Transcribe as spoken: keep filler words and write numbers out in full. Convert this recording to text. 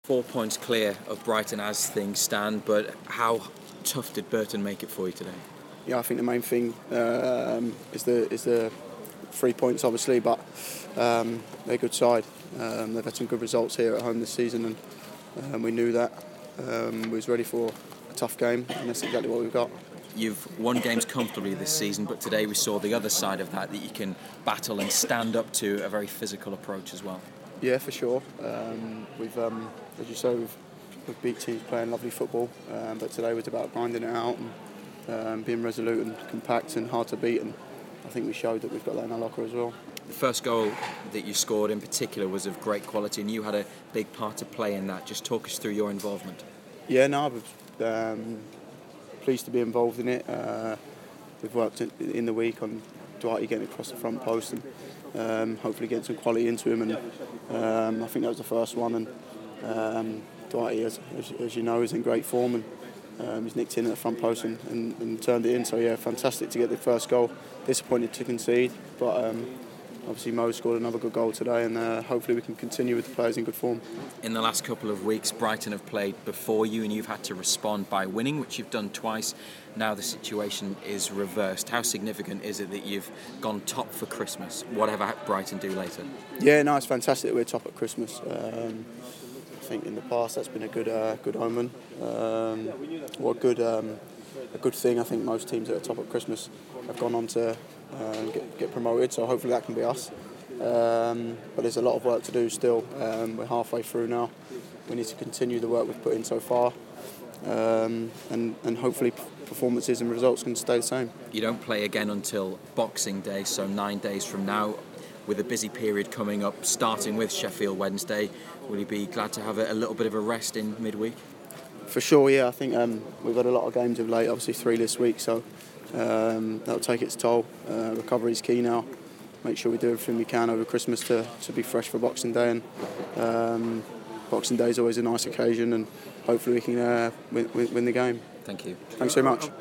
Four points clear of Brighton as things stand, but how tough did Burton make it for you today? Yeah, I think the main thing um, is the is the three points, obviously, but um, they're a good side. Um, they've had some good results here at home this season, and um, we knew that. Um, we was ready for a tough game, and that's exactly what we've got. You've won games comfortably this season, but today we saw the other side of that, that you can battle and stand up to a very physical approach as well. Yeah, for sure. Um, we've, um, as you say, we've, we've beat teams playing lovely football, um, but today was about grinding it out and um, being resolute and compact and hard to beat, and I think we showed that we've got that in our locker as well. The first goal that you scored in particular was of great quality, and you had a big part to play in that. Just talk us through your involvement. Yeah, no, I was um, pleased to be involved in it. Uh, we've worked in, in the week on Dwight getting across the front post and um, hopefully getting some quality into him, and um, I think that was the first one. And um, Dwight, as, as, as you know, is in great form, and um, he's nicked in at the front post and, and, and turned it in. So yeah, fantastic to get the first goal. Disappointed to concede, but um, obviously Mo scored another good goal today, and uh, hopefully we can continue with the players in good form. In the last couple of weeks, Brighton have played before you and you've had to respond by winning, which you've done twice. Now the situation is reversed. How significant is it that you've gone top for Christmas, whatever Brighton do later? Yeah, no, it's fantastic that we're top at Christmas. Um, I think in the past that's been a good uh, good omen. Um, or a good, um, a good thing. I think most teams that are top at Christmas have gone on to uh, get, get promoted, so hopefully that can be us. Um, but there's a lot of work to do still. Um, we're halfway through now. We need to continue the work we've put in so far, um, and, and hopefully performances and results can stay the same. You don't play again until Boxing Day, so nine days from now, with a busy period coming up, starting with Sheffield Wednesday. Will you be glad to have a, a little bit of a rest in midweek? For sure, yeah. I think um, we've had a lot of games of late, obviously three this week, so um, that'll take its toll. Uh, recovery is key now. Make sure we do everything we can over Christmas to, to be fresh for Boxing Day, and um, Boxing Day is always a nice occasion, and hopefully we can uh, win, win the game. Thank you. Thanks so much.